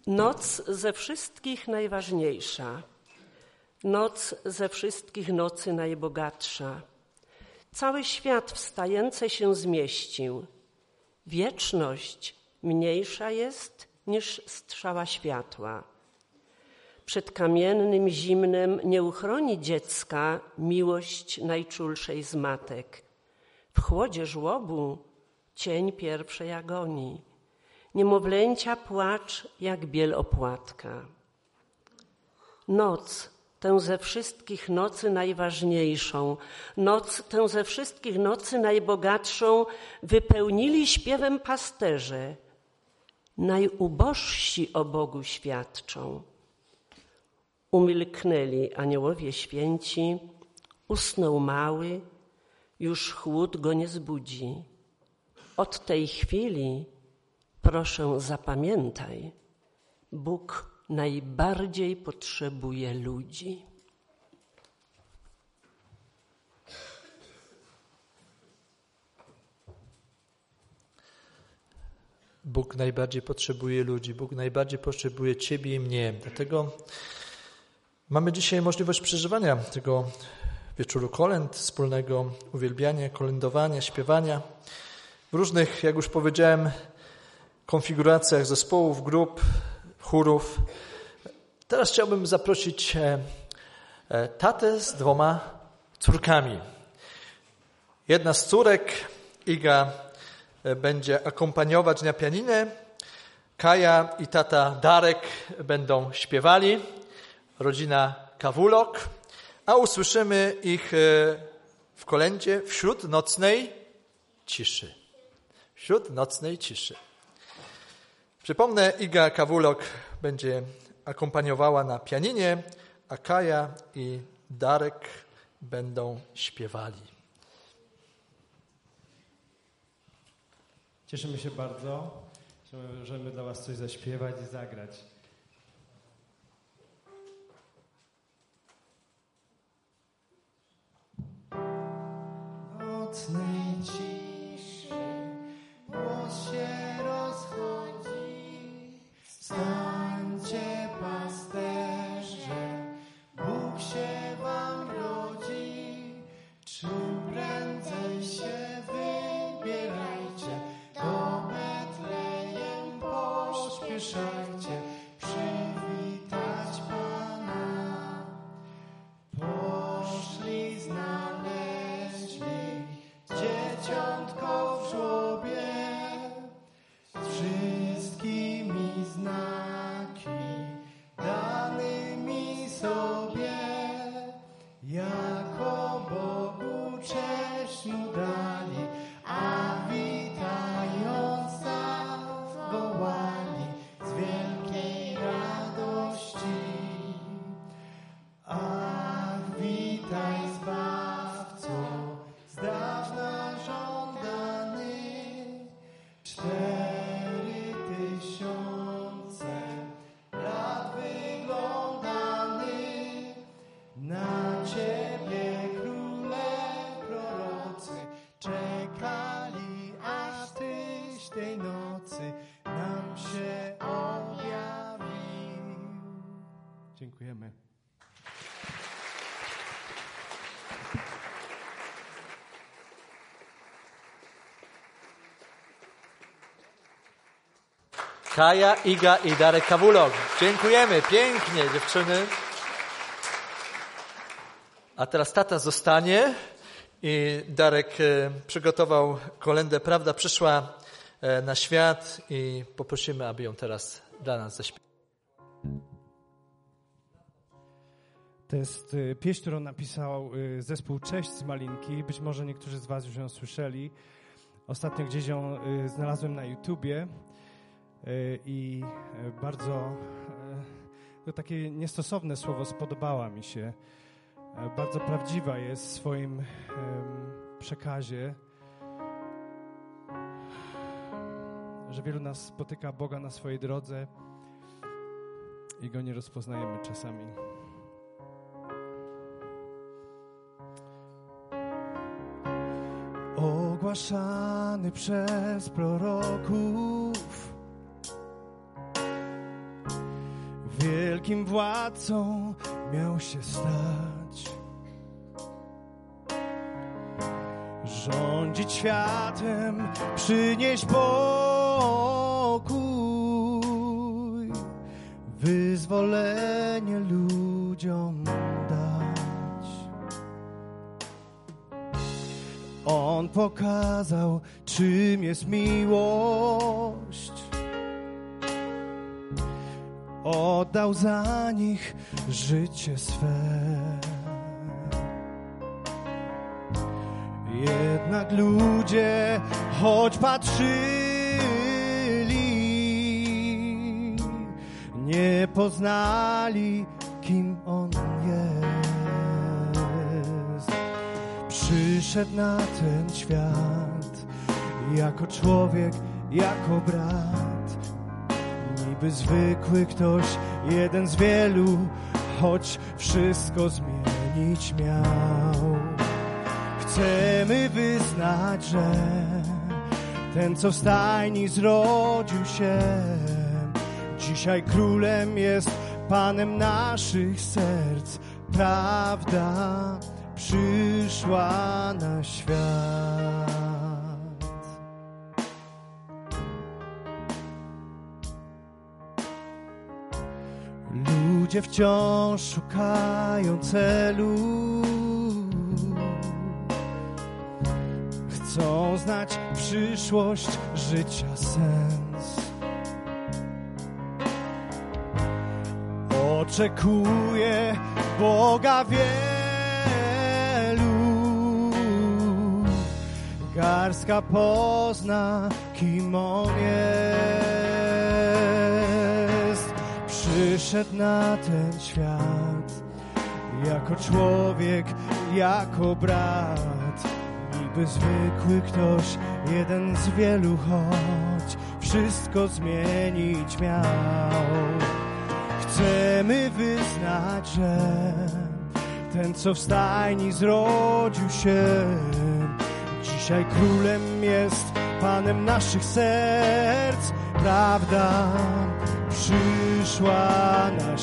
Noc ze wszystkich najważniejsza, noc ze wszystkich nocy najbogatsza. Cały świat w stajence się zmieścił. Wieczność mniejsza jest niż strzała światła. Przed kamiennym zimnem nie uchroni dziecka miłość najczulszej z matek. W chłodzie żłobu cień pierwszej agonii. Niemowlęcia płacz jak biel opłatka. Noc tę ze wszystkich nocy najważniejszą, noc tę ze wszystkich nocy najbogatszą wypełnili śpiewem pasterze. Najubożsi o Bogu świadczą. Umilknęli aniołowie święci, usnął mały, już chłód go nie zbudzi. Od tej chwili, proszę zapamiętaj, Bóg najbardziej potrzebuje ludzi. Bóg najbardziej potrzebuje ludzi, Bóg najbardziej potrzebuje Ciebie i mnie. Dlatego mamy dzisiaj możliwość przeżywania tego wieczoru kolęd, wspólnego uwielbiania, kolędowania, śpiewania w różnych, jak już powiedziałem, konfiguracjach zespołów, grup, chórów. Teraz chciałbym zaprosić tatę z 2 córkami. Jedna z córek, Iga, będzie akompaniować na pianinie. Kaja i tata Darek będą śpiewali. Rodzina Kawulok. A usłyszymy ich w kolędzie wśród nocnej ciszy. Wśród nocnej ciszy. Przypomnę, Iga Kawulok będzie akompaniowała na pianinie, a Kaja i Darek będą śpiewali. Cieszymy się bardzo, że możemy dla Was coś zaśpiewać i zagrać. Nocnej ciszy głos się rozchodzi. Stańcie, pasterze, Bóg się wam rodzi. Czym prędzej się wybierajcie, do Betlejem pośpieszajcie, przywitać Pana. Poszli, znaleźli dzieciątko w żłobie, z wszystkimi znaki danymi sobie. Jako Bogu cześć mu dali, a witając nas wołali z wielkiej radości. Ach, witaj Zbawco, z dawna żądany. 4000 lat wyglądany. Na Ciebie króle prorocy czekali, aż Tyś tej nocy nam się objawił. Dziękujemy. Kaja, Iga i Darek Kawulok. Dziękujemy. Pięknie, dziewczyny. A teraz tata zostanie i Darek przygotował kolędę Prawda przyszła na świat i poprosimy, aby ją teraz dla nas zaśpiewał. To jest pieśń, którą napisał zespół Cześć z Malinki. Być może niektórzy z Was już ją słyszeli. Ostatnio gdzieś ją znalazłem na YouTubie i bardzo to takie niestosowne słowo spodobała mi się. Bardzo prawdziwa jest w swoim przekazie, że wielu nas spotyka Boga na swojej drodze i Go nie rozpoznajemy czasami. Ogłaszany przez proroków wielkim władcą miał się stać. Rządzić światem, przynieść pokój, wyzwolenie ludziom dać. On pokazał, czym jest miłość. Oddał za nich życie swe. Jednak ludzie, choć patrzyli, nie poznali, kim On jest. Przyszedł na ten świat jako człowiek, jako brat. Niby zwykły ktoś, jeden z wielu, choć wszystko zmienić miał. Chcemy wyznać, że ten, co w stajni zrodził się, dzisiaj królem jest, Panem naszych serc. Prawda przyszła na świat. Ludzie wciąż szukają celu, chcą znać przyszłość, życia sens. Oczekuje Boga wielu, garstka pozna, kim On jest. Przyszedł na ten świat jako człowiek, jako brat. Niby zwykły ktoś, jeden z wielu, choć wszystko zmienić miał. Chcemy wyznać, że ten, co w stajni zrodził się, dzisiaj królem jest, Panem naszych serc. Prawda przyszła na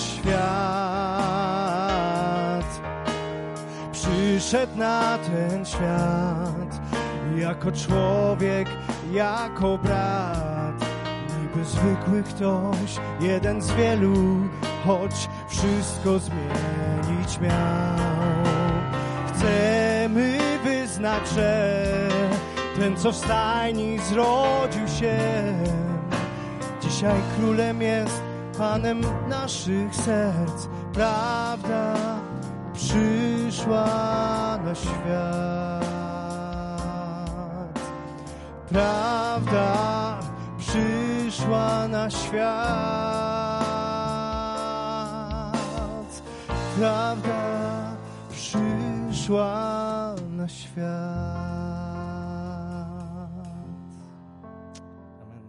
świat. Przyszedł na ten świat jako człowiek, jako brat. Niby zwykły ktoś, jeden z wielu, choć wszystko zmienić miał. Chcemy wyznać, że ten, co w stajni zrodził się, dzisiaj królem jest, Panem naszych serc. Prawda przyszła na świat. Prawda przyszła na świat. Prawda przyszła na świat. Amen.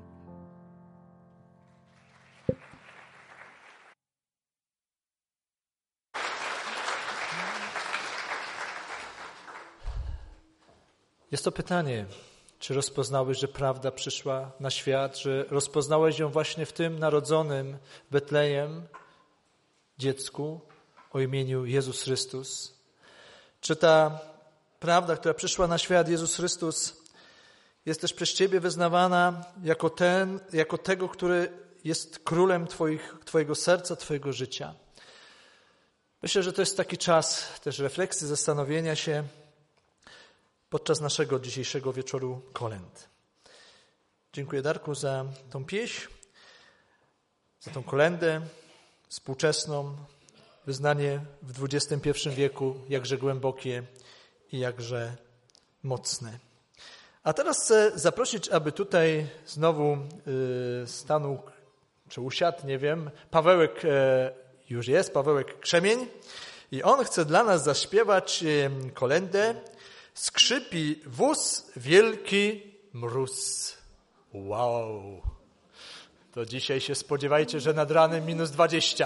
Jest to pytanie, czy rozpoznałeś, że prawda przyszła na świat, że rozpoznałeś ją właśnie w tym narodzonym w Betlejem dziecku o imieniu Jezus Chrystus? Czy ta prawda, która przyszła na świat, Jezus Chrystus, jest też przez Ciebie wyznawana jako tego, który jest królem Twojego serca, Twojego życia? Myślę, że to jest taki czas też refleksji, zastanowienia się podczas naszego dzisiejszego wieczoru kolęd. Dziękuję, Darku, za tą pieśń, za tą kolędę współczesną, wyznanie w XXI wieku, jakże głębokie i jakże mocne. A teraz chcę zaprosić, aby tutaj znowu stanął, czy usiadł, nie wiem, Pawełek już jest, Pawełek Krzemień, i on chce dla nas zaśpiewać kolędę Skrzypi wóz, wielki mróz. Wow! To dzisiaj się spodziewajcie, że nad ranem -20.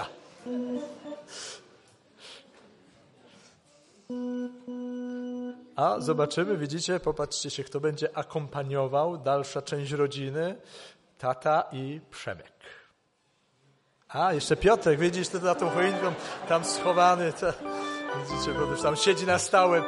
A zobaczymy, widzicie, popatrzcie się, kto będzie akompaniował, dalsza część rodziny, tata i Przemek. A, jeszcze Piotrek, widzisz, to za tą choinką tam schowany. To, widzicie, bo już tam siedzi na stałe.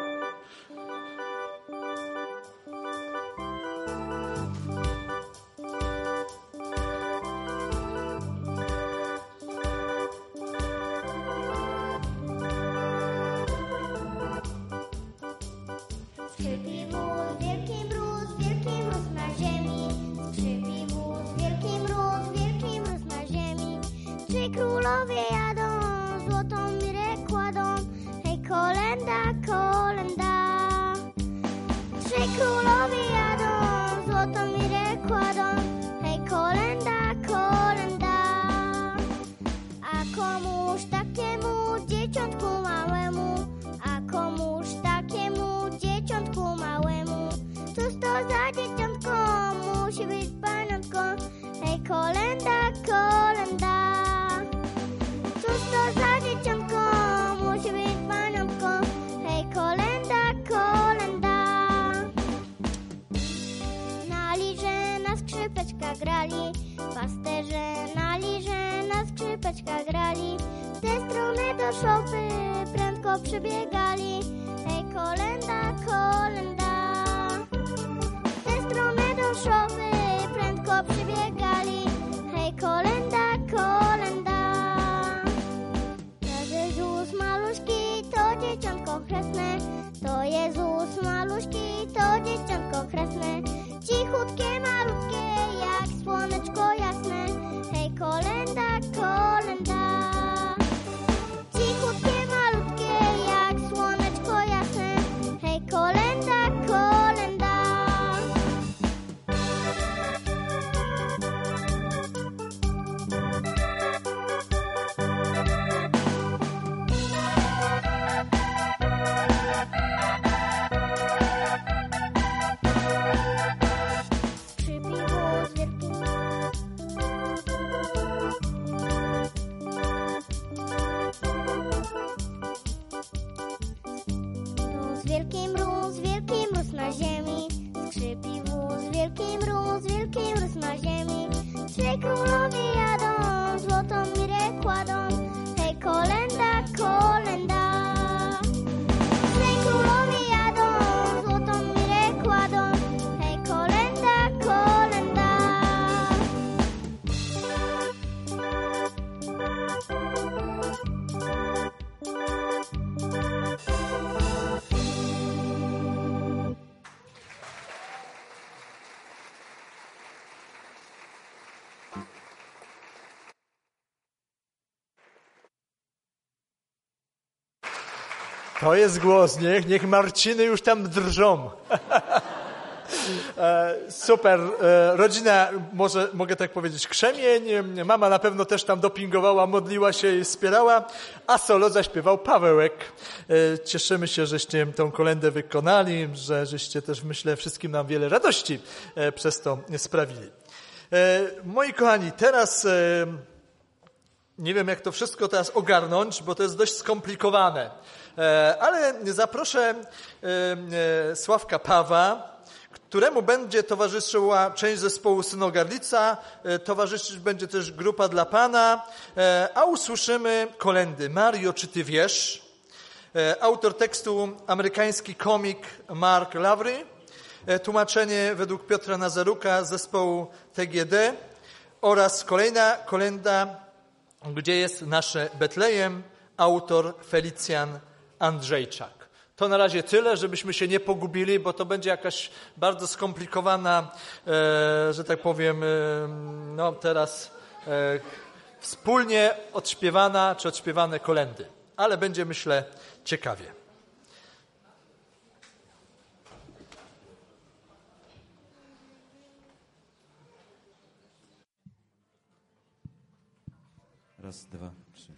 To jest głos, niech Marciny już tam drżą. Super, rodzina, mogę tak powiedzieć, krzemień, mama na pewno też tam dopingowała, modliła się i wspierała, a solo zaśpiewał Pawełek. Cieszymy się, żeście tą kolędę wykonali, że żeście też, myślę, wszystkim nam wiele radości przez to sprawili. Moi kochani, teraz nie wiem, jak to wszystko teraz ogarnąć, bo to jest dość skomplikowane, ale zaproszę Sławka Pawła, któremu będzie towarzyszyła część zespołu Synogarlica, towarzyszyć będzie też grupa dla Pana, a usłyszymy kolędy Mario, czy Ty wiesz? Autor tekstu amerykański komik Mark Lavery, tłumaczenie według Piotra Nazaruka zespołu TGD oraz kolejna kolęda, gdzie jest nasze Betlejem, autor Felicjan Andrzejczak. To na razie tyle, żebyśmy się nie pogubili, bo to będzie jakaś bardzo skomplikowana, że tak powiem, no teraz wspólnie odśpiewana czy odśpiewane kolędy. Ale będzie, myślę, ciekawie. Raz, dwa, trzy.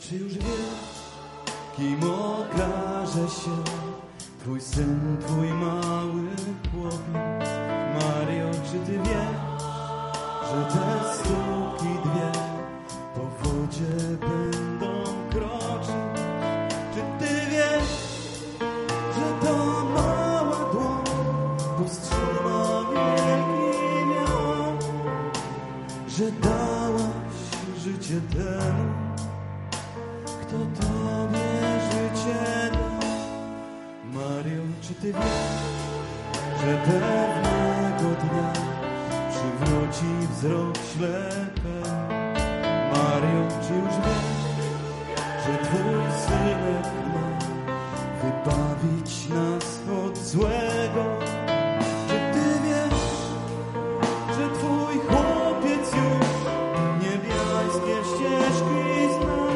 czy już wiesz, kim okaże się Twój syn, Twój mały chłopiec? Mario, czy Ty wiesz, że te stópki dwie po wodzie będą kroczyć? Czy Ty wiesz, że to mała dłoń powstrzyma wielki miał, że dałaś życie temu, kto Tobie życie da? Mario, czy Ty wiesz, że pewnego dnia przywróci wzrok ślepy? Mario, czy już wiesz, że Twój synek ma wybawić nas od złego? Czy Ty wiesz, że Twój chłopiec już niebiańskie ścieżki zna,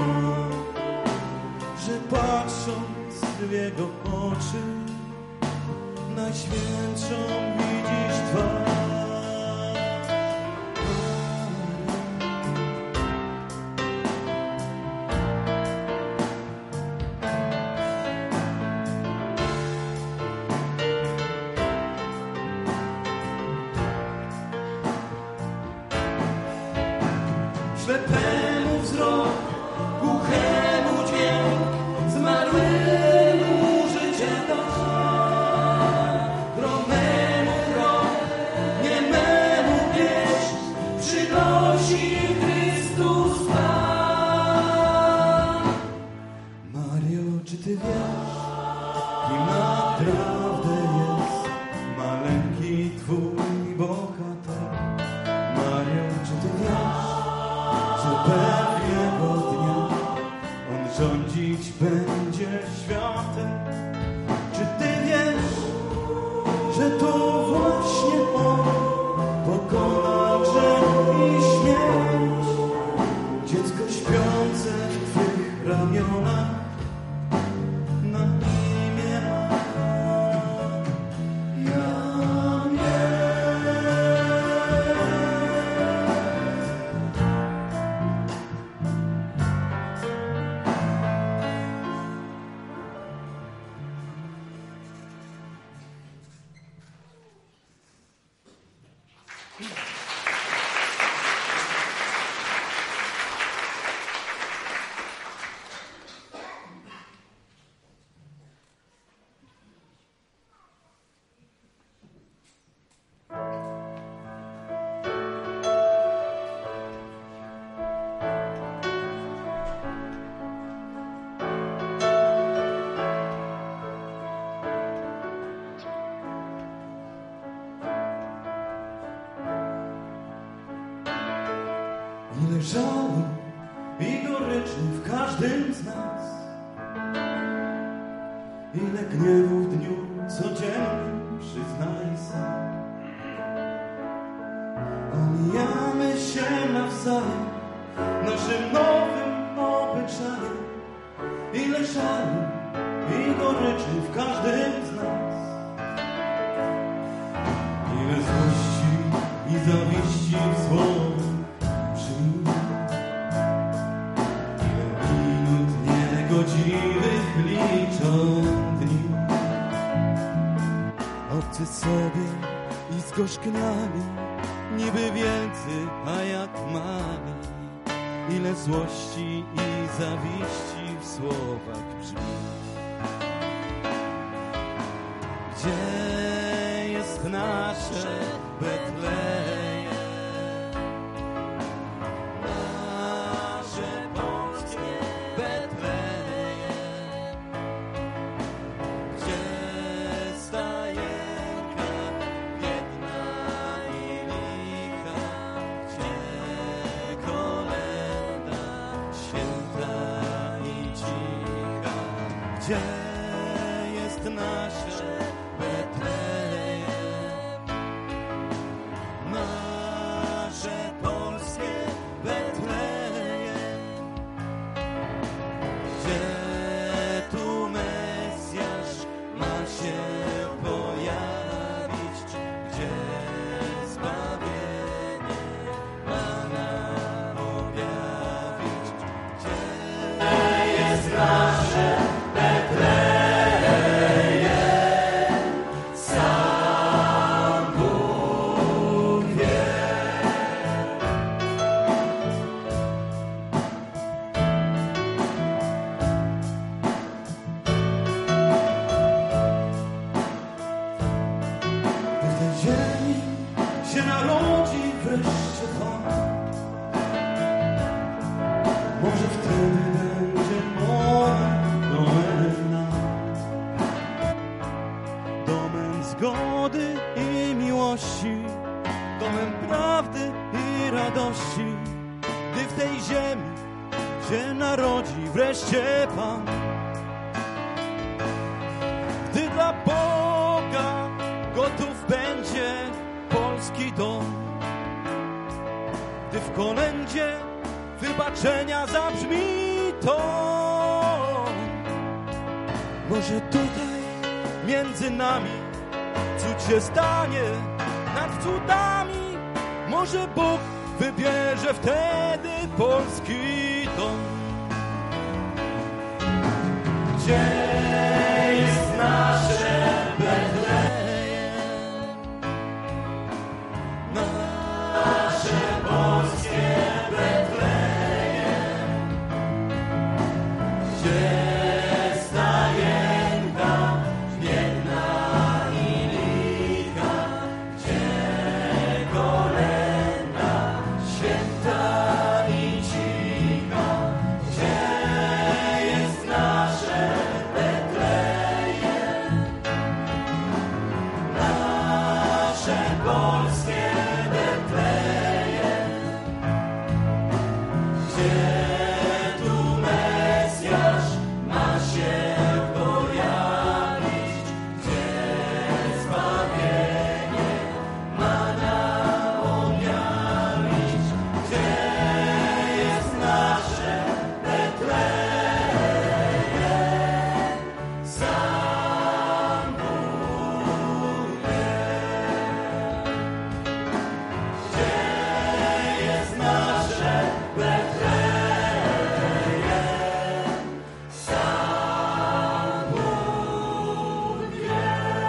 że patrząc w jego oczy najświętszą widzisz twarz? Ślepemu wzrok, głuchemu dźwięk, zmarłemu życie da, chromemu krok, niememu pieśń przynosi Chrystus Pan. Mario, czy Ty wiesz, kim naprawdę jest maleńki Twój bohater? Mario, czy Ty wiesz, że pewnego dnia On rządzić będzie światem? Czy Ty wiesz, że to właśnie On pokona grzech i śmierć? Dziecko śpiące w Twych ramionach na imię Ile żalu i goryczy w każdym z nas, ile gniewu w dniu codziennym, przyznaj sam. Omijamy się nawzajem naszym nowym obyczajem. Ile żalu i goryczy w każdym z nas, ile złości i zawiści w słowach. Godziwych liczą dni, obcy sobie i zgorzkniali, niby wielcy, a jak mali. Ile złości i zawiści w słowach brzmi. Gdzie jest nasze Betlejem? Gdzie jest nasze Betlejem? Nasze polskie Betlejem. Gdzie tu Mesjasz ma się pojawić? Gdzie zbawienie ma nam objawić? Gdzie radości, gdy w tej ziemi się narodzi wreszcie Pan. Gdy dla Boga gotów będzie polski dom, gdy w kolędzie wybaczenia zabrzmi to. Może tutaj między nami cud się stanie nad cudami. Może Bóg wybierze wtedy polski dom. Gdzie jest nasze Betlejem? Nasze polskie Betlejem. Gdzie stajenka biedna i licha? Gdzie kolęda święta i cicha? Gdzie jest nasze Betlejem? Nasze polskie Betlejem. Gdzie tu Mesjasz ma się pojawić? Gdzie zbawienie ma nam objawić? Gdzie jest nasze Betlejem? Sam Bóg wie. Gdzie jest nasze Betlejem? Sam Bóg wie.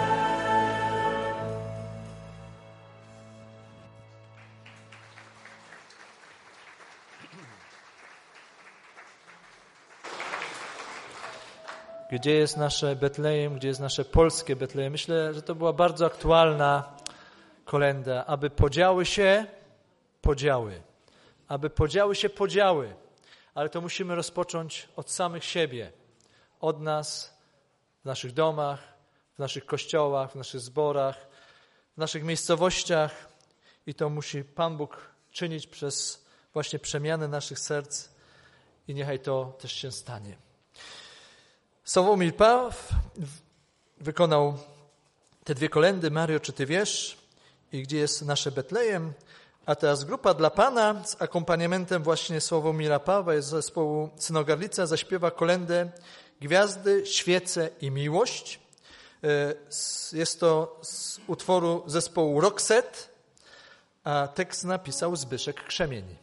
Gdzie jest nasze Betlejem, gdzie jest nasze polskie Betlejem? Myślę, że to była bardzo aktualna kolęda, aby podziały się podziały. Aby podziały się podziały. Ale to musimy rozpocząć od samych siebie. Od nas, w naszych domach, w naszych kościołach, w naszych zborach, w naszych miejscowościach. I to musi Pan Bóg czynić przez właśnie przemianę naszych serc. I niechaj to też się stanie. Sławomir Paw wykonał te dwie kolędy, Mario, czy Ty wiesz? I gdzie jest nasze Betlejem? A teraz grupa dla Pana z akompaniamentem właśnie Sławomira Pawła z zespołu Synogarlica zaśpiewa kolędę Gwiazdy, świece i miłość. Jest to z utworu zespołu Roxette, a tekst napisał Zbyszek Krzemień.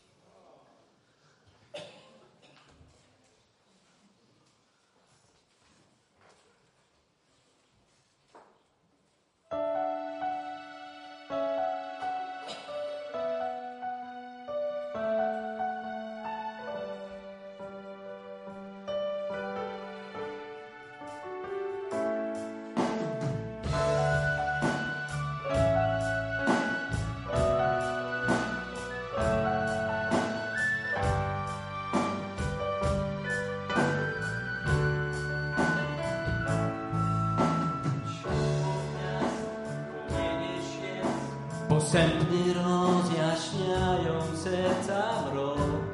Posępny rozjaśniające serca mrok.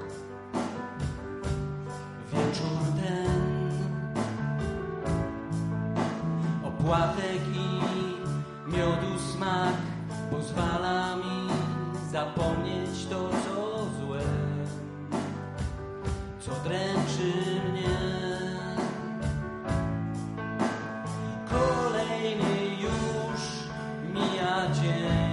Wieczór ten, opłatek i miodu smak pozwala mi zapomnieć to, co złe, co dręczy mnie. Kolejny już mija dzień.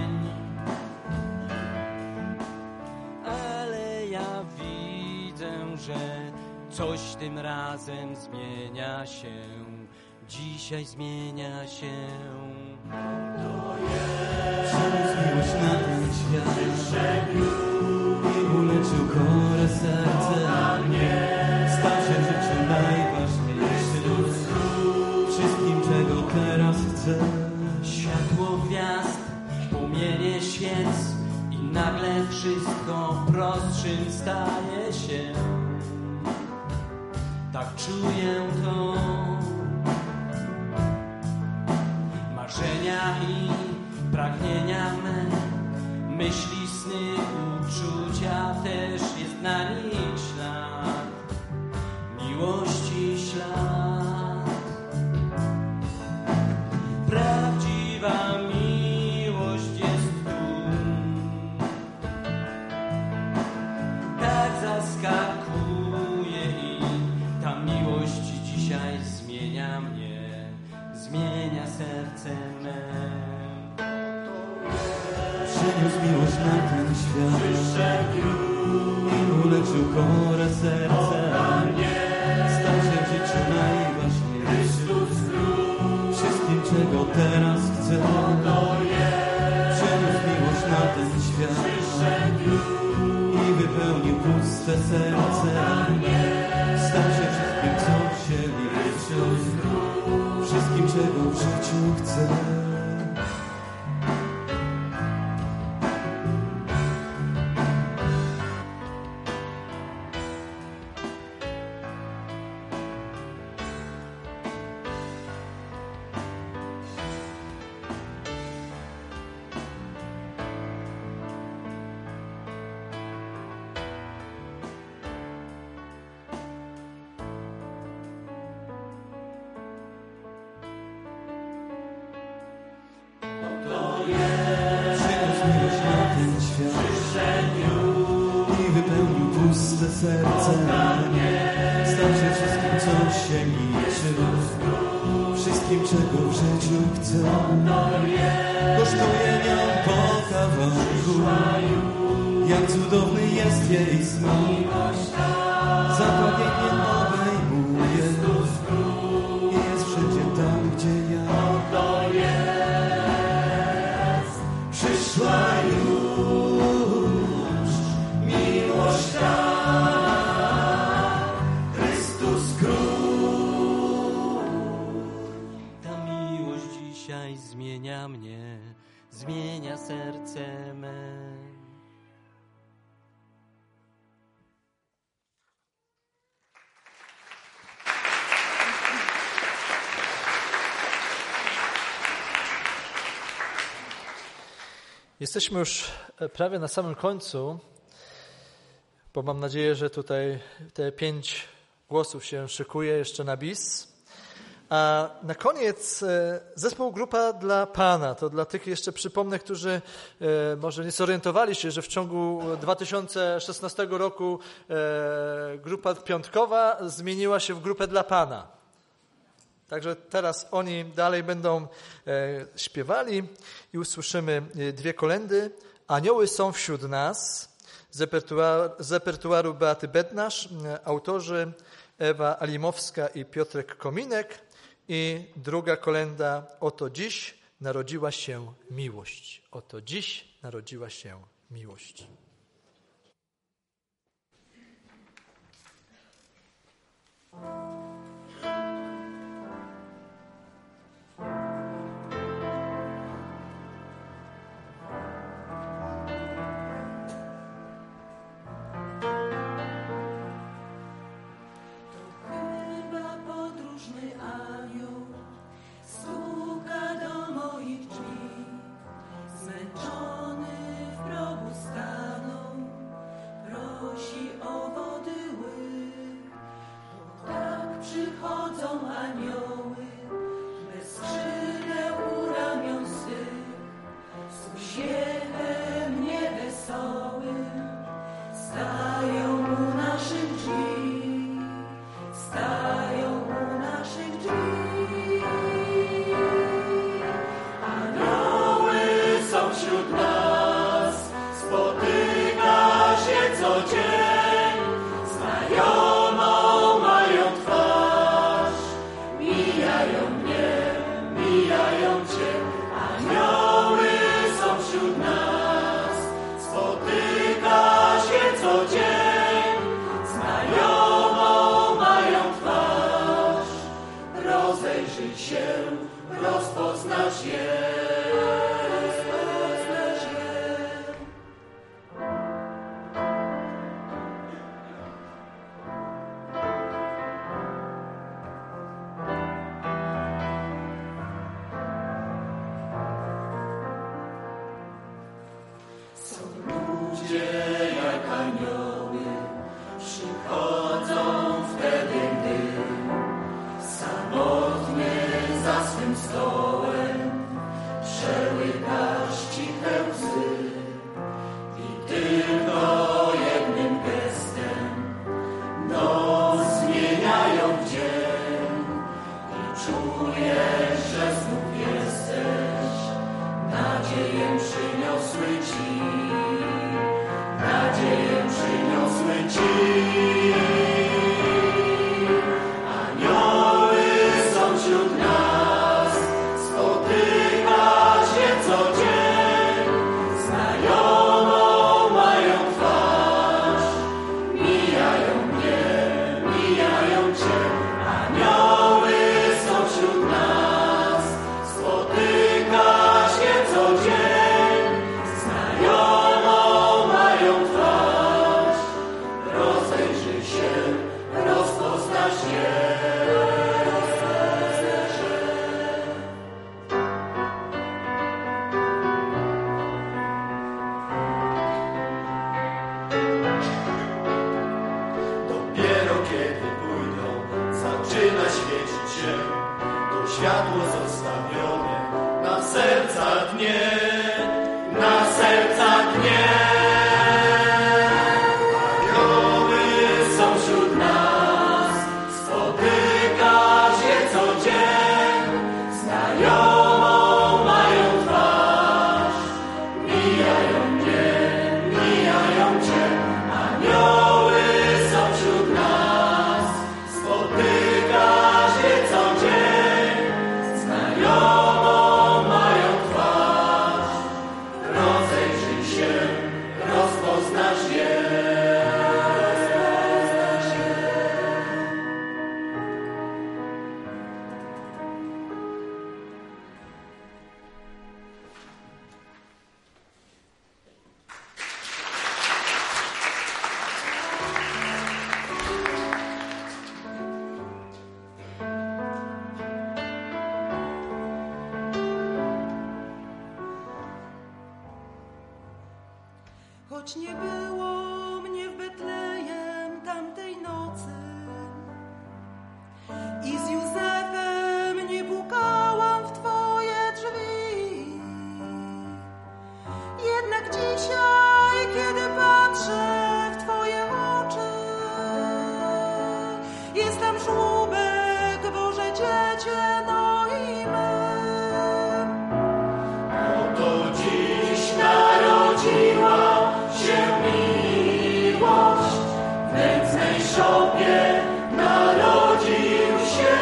Że coś tym razem zmienia się, dzisiaj zmienia się. To jest miłość na ten świat i uleczył chore serce. Stał się rzeczy najważniejszym, wszystkim, czego teraz chcę. Światło gwiazd, płomienie świec i nagle wszystko prostszym staje się. Tak czuję to. Marzenia i pragnienia me, myśli, sny uczucia też jest na nich ślad, miłości ślad. Prawdziwa miłość jest tu, tak zaskakuje i ta miłość dzisiaj zmienia mnie, zmienia serce me. Przyniósł miłość na ten świat i uleczył chore serce. Stał się w życiu najważniejszy, wszystkim czego teraz chcę. Przyniósł miłość na ten świat i wypełnił puste serce. Stał się wszystkim co się liczy, wszystkim czego w życiu chcę. Serce stał się wszystkim, co się liczy, wszystkim, czego w życiu chcę. Kosztuje nią po kawałku, jak cudowny jest jej smak. Zapragnienie obejmuje i jest wszędzie tam, gdzie ja. Przyszła już miłość ta. Zmienia mnie, zmienia serce me. Jesteśmy już prawie na samym końcu, bo mam nadzieję, że tutaj te 5 głosów się szykuje jeszcze na bis. A na koniec zespół Grupa dla Pana. To dla tych jeszcze przypomnę, którzy może nie zorientowali się, że w ciągu 2016 roku grupa piątkowa zmieniła się w Grupę dla Pana. Także teraz oni dalej będą śpiewali i usłyszymy 2 kolędy. Anioły są wśród nas z repertuaru Beaty Bednarz, autorzy Ewa Alimowska i Piotrek Kominek. I druga kolenda, oto dziś narodziła się miłość. Oto dziś narodziła się miłość. Ludzie choć nie było mnie w Betlejem tamtej nocy i z Józefem nie pukałam w Twoje drzwi. Jednak dzisiaj, kiedy patrzę w Twoje oczy, jest tam żłóbek, Boże Dziecię, no i my. Oto dziś narodziła się miłość, w nędznej szopie narodził się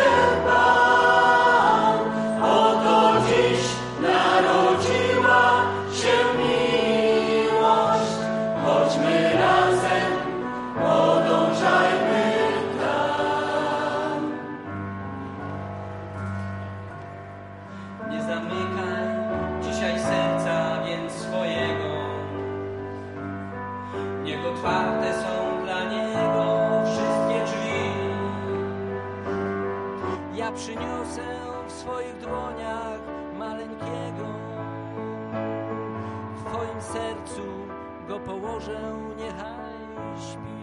Pan. Oto dziś narodziła się miłość, chodźmy razem, podążajmy tam. Nie zamykaj dzisiaj serca więc swojego, niech otwarte są dla Niego wszystkie drzwi. Ja przyniosę w swoich dłoniach maleńkiego, w Twoim sercu go położę, niechaj śpi.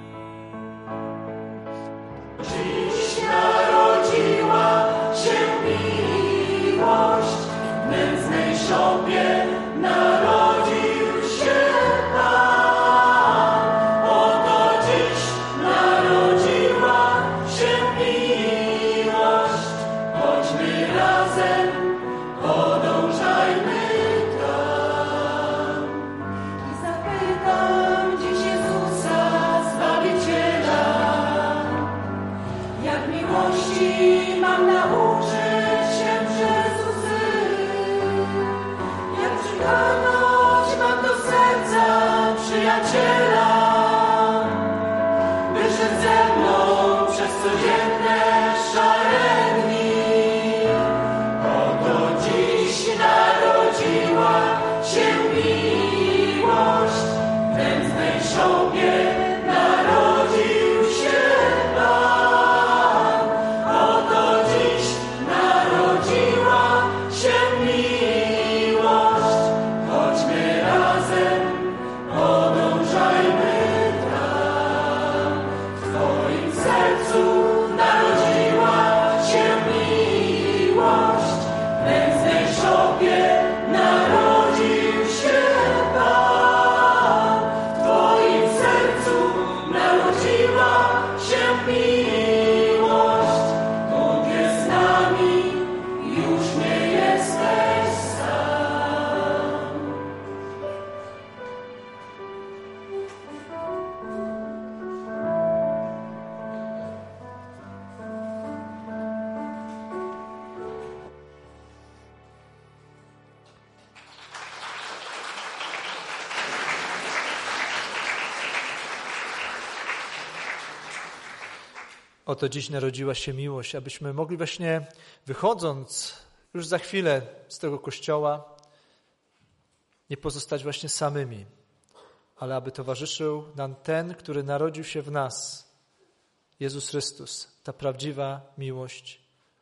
Dziś narodziła się miłość, w nędznej szopie narodził się Pan. Oto dziś narodziła się miłość, chodźmy razem, podążajmy tam. I zapytam dziś Jezusa, Zbawiciela, jak miłości mam nauczyć się przez łzy, jak przygarnąć mam do serca przyjaciela, by szedł ze mną przez codzienne szare dni. Oto dziś narodziła się miłość, w nędznej szopie narodził się Pan. Oto dziś narodziła się miłość, chodźmy razem, podążajmy tam. W Twoim sercu narodziła się miłość, w nędznej szopie narodził się Pan. W Twoim sercu narodziła się miłość, Bóg jest z nami, już nie jesteś sam. Oto dziś narodziła się miłość, abyśmy mogli właśnie, wychodząc już za chwilę z tego kościoła, nie pozostać właśnie samymi, ale aby towarzyszył nam ten, który narodził się w nas, Jezus Chrystus, ta prawdziwa miłość,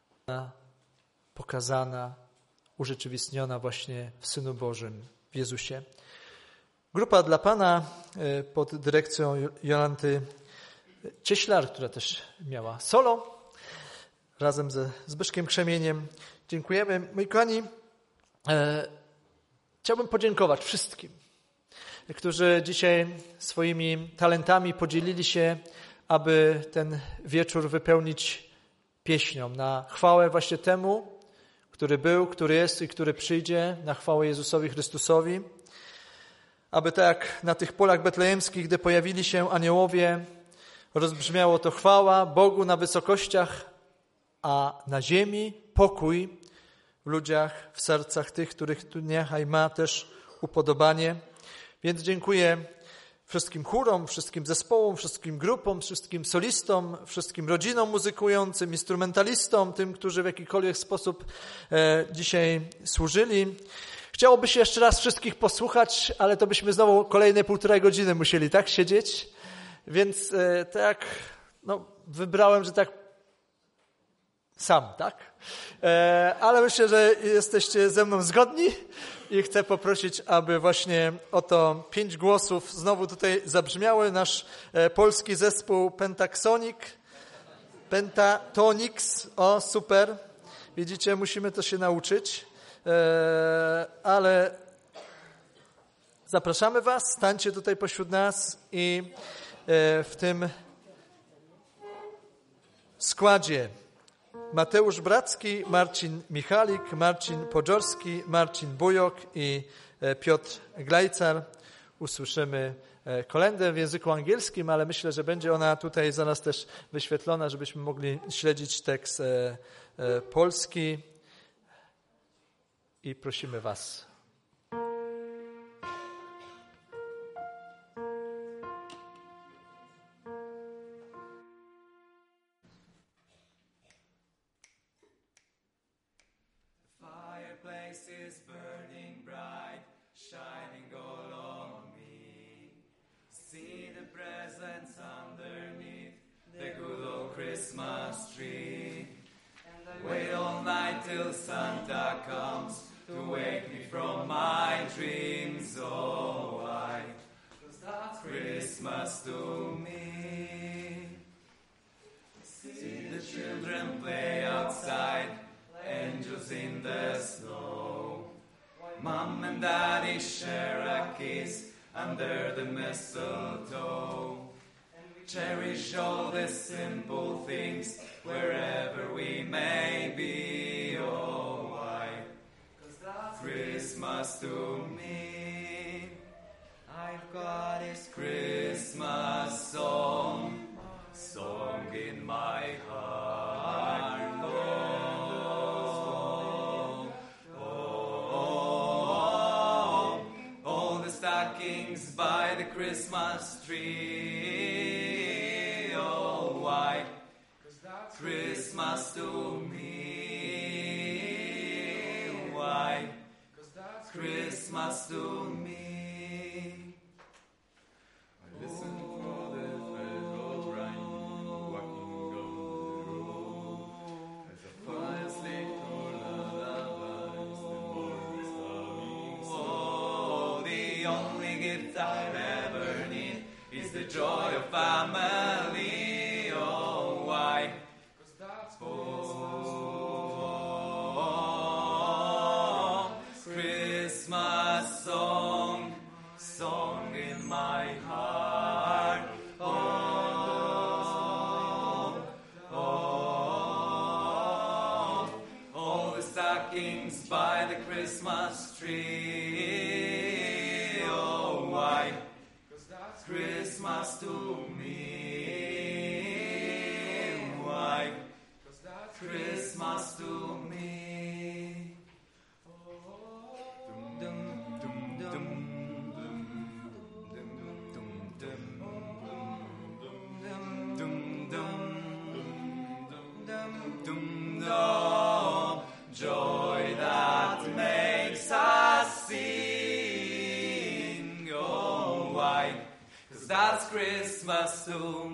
pokazana, urzeczywistniona właśnie w Synu Bożym, w Jezusie. Grupa dla Pana pod dyrekcją Jolanty Cieślar, która też miała solo, razem ze Zbyszkiem Krzemieniem. Dziękujemy. Moi kochani, chciałbym podziękować wszystkim, którzy dzisiaj swoimi talentami podzielili się, aby ten wieczór wypełnić pieśnią na chwałę właśnie temu, który był, który jest i który przyjdzie, na chwałę Jezusowi Chrystusowi. Aby tak jak na tych polach betlejemskich, gdy pojawili się aniołowie, rozbrzmiało to chwała Bogu na wysokościach, a na ziemi pokój w ludziach, w sercach tych, których tu niechaj ma też upodobanie. Więc dziękuję wszystkim chórom, wszystkim zespołom, wszystkim grupom, wszystkim solistom, wszystkim rodzinom muzykującym, instrumentalistom, tym, którzy w jakikolwiek sposób dzisiaj służyli. Chciałoby się jeszcze raz wszystkich posłuchać, ale to byśmy znowu kolejne 1,5 godziny musieli tak siedzieć. Więc tak wybrałem, że tak sam, tak? Ale myślę, że jesteście ze mną zgodni i chcę poprosić, aby właśnie oto 5 głosów znowu tutaj zabrzmiały. Nasz polski zespół Pentatonix. O, super. Widzicie, musimy to się nauczyć. Ale zapraszamy was, stańcie tutaj pośród nas i w tym składzie Mateusz Bracki, Marcin Michalik, Marcin Podziorski, Marcin Bujok i Piotr Glajcar. Usłyszymy kolędę w języku angielskim, ale myślę, że będzie ona tutaj zaraz też wyświetlona, żebyśmy mogli śledzić tekst polski. I prosimy was. Mom and Daddy share a kiss under the mistletoe. Cherish all the simple things wherever we may be. Oh, why? 'Cause that's Christmas to me. I've got this Christmas song in my heart. Stockings by the Christmas tree. Oh, why? 'Cause that's Christmas to me. Why? 'Cause that's Christmas to me. I listen for the red road rhyme, walking go as a fire slate or lullabies, the morning is coming. Oh, the only gift I'll ever need is the joy of family. Oh, why? 'Cause that's Christmas song in my heart. All the stockings by the Christmas tree. Oh, why? 'Cause that's Christmas to me. Why? 'Cause that's Christmas to me. Joy that makes us sing. Oh, why? 'Cause that's Christmas to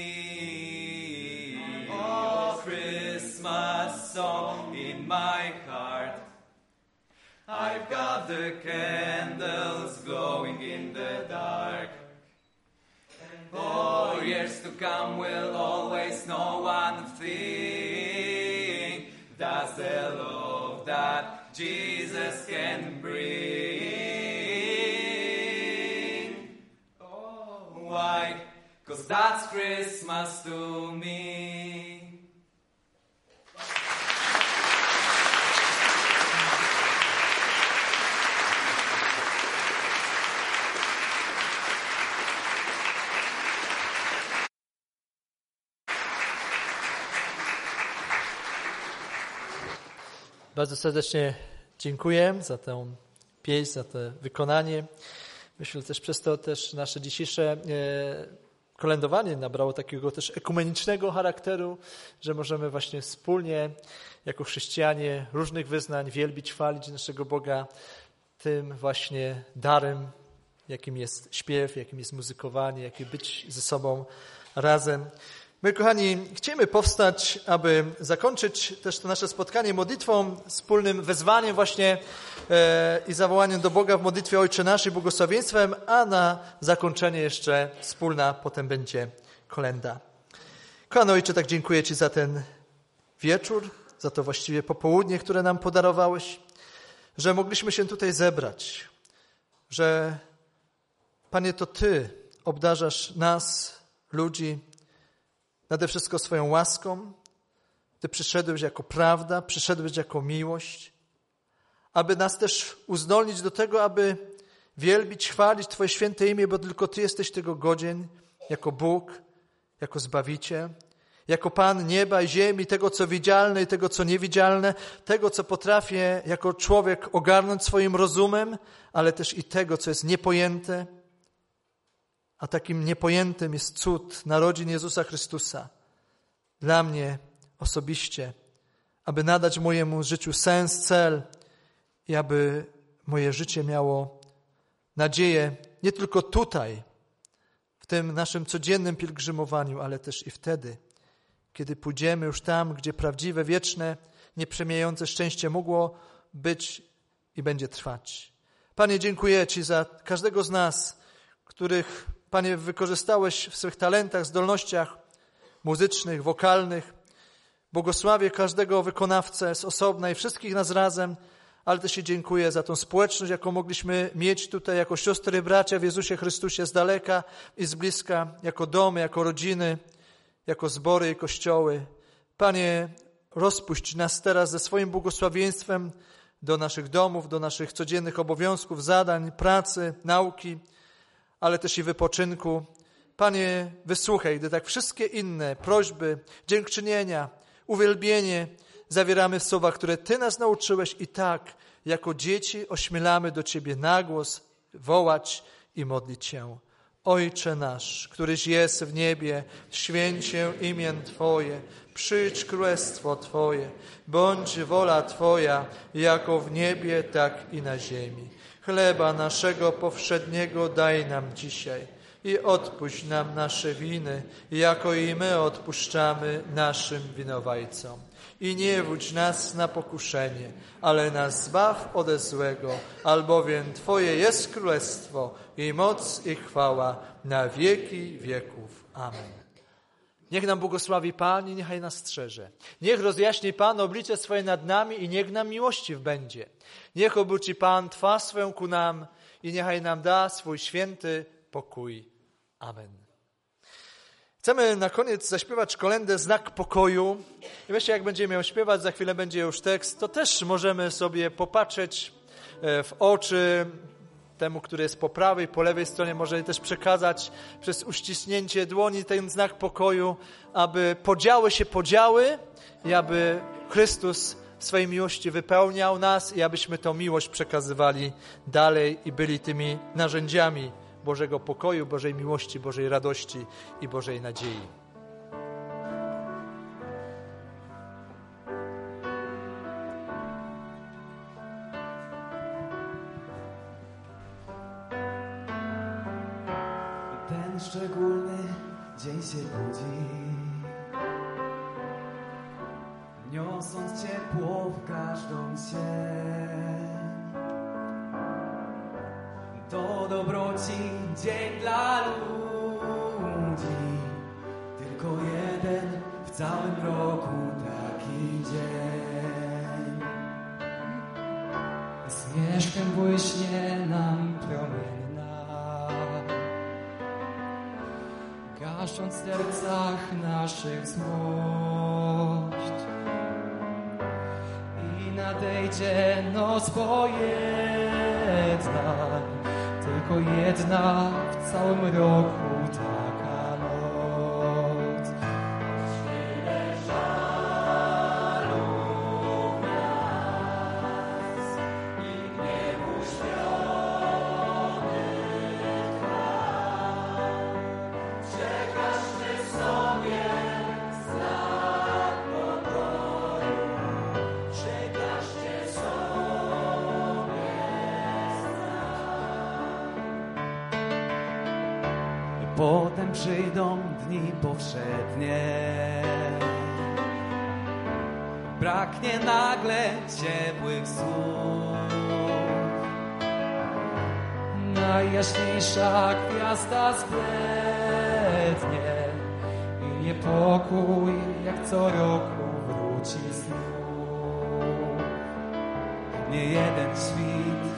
me. Oh, Christmas song in my heart. I've got the candles glowing in the dark. Oh, years to come will always know one thing. That's the love that Jesus can bring. Oh, why? 'Cause that's Christmas to me. Bardzo serdecznie dziękuję za tę pieśń, za to wykonanie. Myślę, że też przez to też nasze dzisiejsze kolędowanie nabrało takiego też ekumenicznego charakteru, że możemy właśnie wspólnie jako chrześcijanie różnych wyznań wielbić, chwalić naszego Boga tym właśnie darem, jakim jest śpiew, jakim jest muzykowanie, jakim być ze sobą razem. My, kochani, chcemy powstać, aby zakończyć też to nasze spotkanie modlitwą, wspólnym wezwaniem właśnie i zawołaniem do Boga w modlitwie Ojcze Nasz i błogosławieństwem, a na zakończenie jeszcze wspólna, potem będzie kolęda. Kochany Ojcze, tak dziękuję Ci za ten wieczór, za to właściwie popołudnie, które nam podarowałeś, że mogliśmy się tutaj zebrać, że, Panie, to Ty obdarzasz nas, ludzi, nade wszystko swoją łaską. Ty przyszedłeś jako prawda, przyszedłeś jako miłość, aby nas też uzdolnić do tego, aby wielbić, chwalić Twoje święte imię, bo tylko Ty jesteś tego godzien, jako Bóg, jako Zbawiciel, jako Pan nieba i ziemi, tego, co widzialne i tego, co niewidzialne, tego, co potrafię jako człowiek ogarnąć swoim rozumem, ale też i tego, co jest niepojęte. A takim niepojętym jest cud narodzin Jezusa Chrystusa. Dla mnie osobiście, aby nadać mojemu życiu sens, cel i aby moje życie miało nadzieję nie tylko tutaj, w tym naszym codziennym pielgrzymowaniu, ale też i wtedy, kiedy pójdziemy już tam, gdzie prawdziwe, wieczne, nieprzemijające szczęście mogło być i będzie trwać. Panie, dziękuję Ci za każdego z nas, których, Panie, wykorzystałeś w swych talentach, zdolnościach muzycznych, wokalnych. Błogosławię każdego wykonawcę z osobna i wszystkich nas razem, ale też Ci dziękuję za tą społeczność, jaką mogliśmy mieć tutaj jako siostry i bracia w Jezusie Chrystusie z daleka i z bliska, jako domy, jako rodziny, jako zbory i kościoły. Panie, rozpuść nas teraz ze swoim błogosławieństwem do naszych domów, do naszych codziennych obowiązków, zadań, pracy, nauki, ale też i wypoczynku. Panie, wysłuchaj, gdy tak wszystkie inne prośby, dziękczynienia, uwielbienie zawieramy w słowach, które Ty nas nauczyłeś i tak, jako dzieci ośmielamy do Ciebie na głos wołać i modlić się. Ojcze nasz, któryś jest w niebie, święć się imię Twoje, przyjdź królestwo Twoje, bądź wola Twoja, jako w niebie, tak i na ziemi. Chleba naszego powszedniego daj nam dzisiaj i odpuść nam nasze winy, jako i my odpuszczamy naszym winowajcom. I nie wódź nas na pokuszenie, ale nas zbaw ode złego, albowiem Twoje jest królestwo i moc i chwała na wieki wieków. Amen. Niech nam błogosławi Pan i niechaj nas strzeże. Niech rozjaśni Pan oblicze swoje nad nami i niech nam miłościw będzie. Niech obróci Pan twarz swoją ku nam i niechaj nam da swój święty pokój. Amen. Chcemy na koniec zaśpiewać kolędę Znak Pokoju. I myślę, jak będziemy ją śpiewać, za chwilę będzie już tekst, to też możemy sobie popatrzeć w oczy temu, który jest po prawej, po lewej stronie, może też przekazać przez uściśnięcie dłoni ten znak pokoju, aby podziały się podziały i aby Chrystus w swojej miłości wypełniał nas i abyśmy tą miłość przekazywali dalej i byli tymi narzędziami Bożego pokoju, Bożej miłości, Bożej radości i Bożej nadziei. Ten szczególny dzień się budzi, niosąc ciepło w każdą cień. To dobroci dzień dla ludzi, tylko jeden w całym roku taki dzień. Zmierzchem błyśnie nam promienna, gasząc w sercach naszych złość. I nadejdzie noc pojednań, tylko jedna w całym roku taka noc. Tyle żalu nas i gniewu światy trwa. Przekażmy sobie znak pokoju, przekażcie sobie znak. potem przyjdą dni powszednie. Braknie nagle ciepłych słów. Najjaśniejsza gwiazda zblednie i niepokój jak co roku wróci znów. Nie jeden świt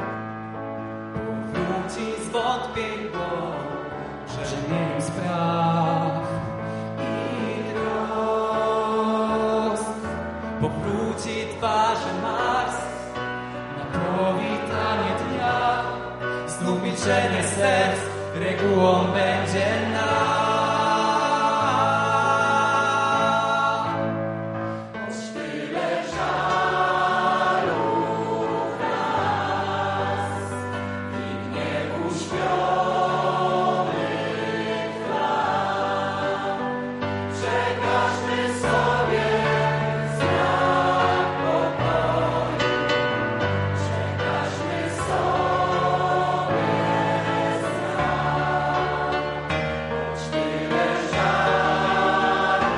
powróci z wątpień, bo brzemieniem spraw i trosk. Powróci twarzy Mars na powitanie dnia. Znów milczenie serc regułą będzie nam. Choć tyle żalu nas i gniewu śpionych lat, przekażmy sobie znak pokoju, przekażmy sobie znak. Choć tyle żalu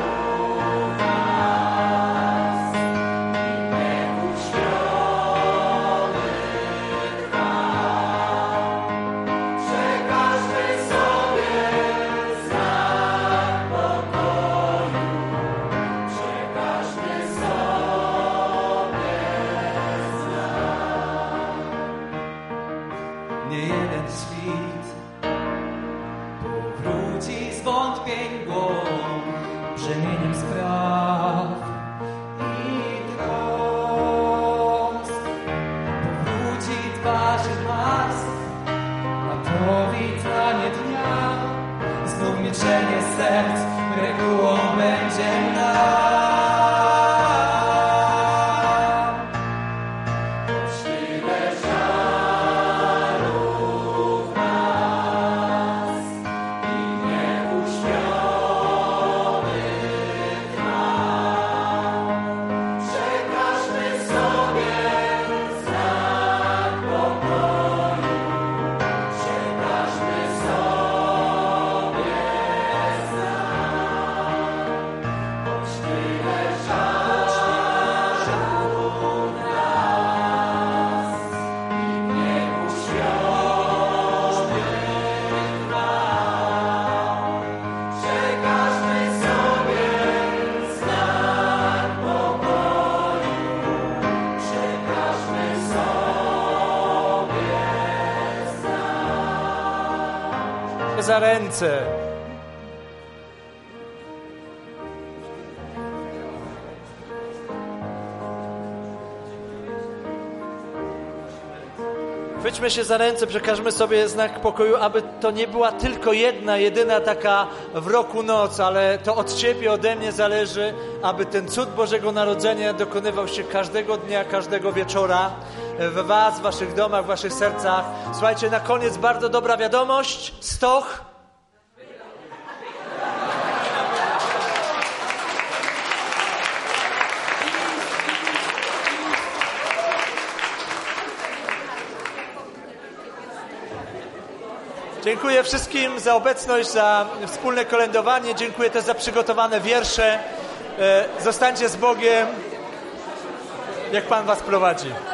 nas i gniewu śpionych lat, przekażmy sobie znak pokoju, przekażmy sobie znak. Nie jeden świt powróci z wątpień głową, brzemieniem spraw i trosk. Powróci twarzy Mars na powitanie dnia. Znów milczenie serc regułą będzie nam. Choć tyle żalu nas i gniewu śpionych lat, przekażmy sobie znak pokoju, przekażmy sobie znak. Choć tyle żalu nas i gniewu śpionych lat, przekażmy sobie znak pokoju, przekażmy sobie znak. Za ręce. Chwyćmy się za ręce, przekażmy sobie znak pokoju, aby to nie była tylko jedna, jedyna taka w roku noc, ale to od Ciebie, ode mnie zależy, aby ten cud Bożego Narodzenia dokonywał się każdego dnia, każdego wieczora w Was, w Waszych domach, w Waszych sercach. Słuchajcie, na koniec bardzo dobra wiadomość. Stoch. Dziękuję wszystkim za obecność, za wspólne kolędowanie. Dziękuję też za przygotowane wiersze. Zostańcie z Bogiem, jak Pan Was prowadzi.